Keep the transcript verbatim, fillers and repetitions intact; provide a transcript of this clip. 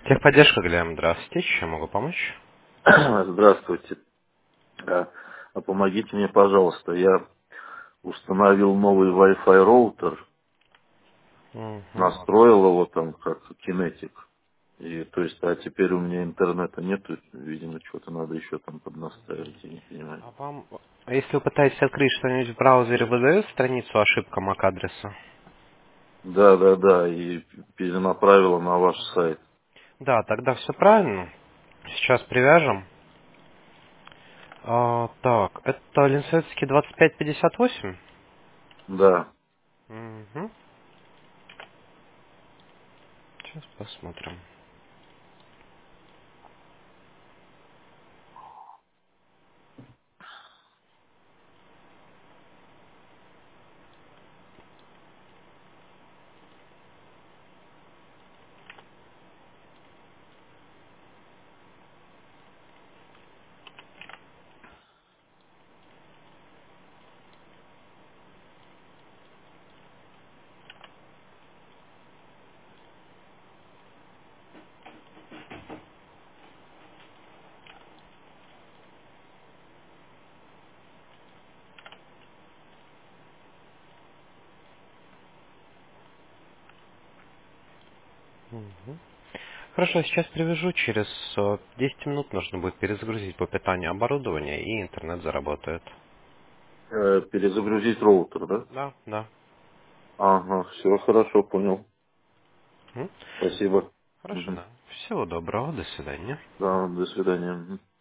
Техподдержка, Глеб, здравствуйте. Чем могу помочь? Здравствуйте. А, а помогите мне, пожалуйста. Я установил новый Wi-Fi роутер, Угу. настроил его там как кинетик. И то есть, а теперь у меня интернета нету, видимо, что-то надо еще там поднаставить, я не понимаю. А вам, а если вы пытаетесь открыть что-нибудь в браузере, выдает страницу ошибка эм эй си-адреса? Да, да, да, и перенаправила на ваш сайт. Да, тогда все правильно. Сейчас привяжем. А, так, это Ленсоветский двадцать пять пятьдесят восемь? Да. Угу. Сейчас посмотрим. Мгм. Хорошо, сейчас привяжу. Через э, десять минут нужно будет перезагрузить по питанию оборудования, и интернет заработает. Э, перезагрузить роутер, да? Да, да. Ага, все хорошо, понял. М? Спасибо. Хорошо, Мгм. да. Всего доброго, до свидания. Да, до свидания. Мгм.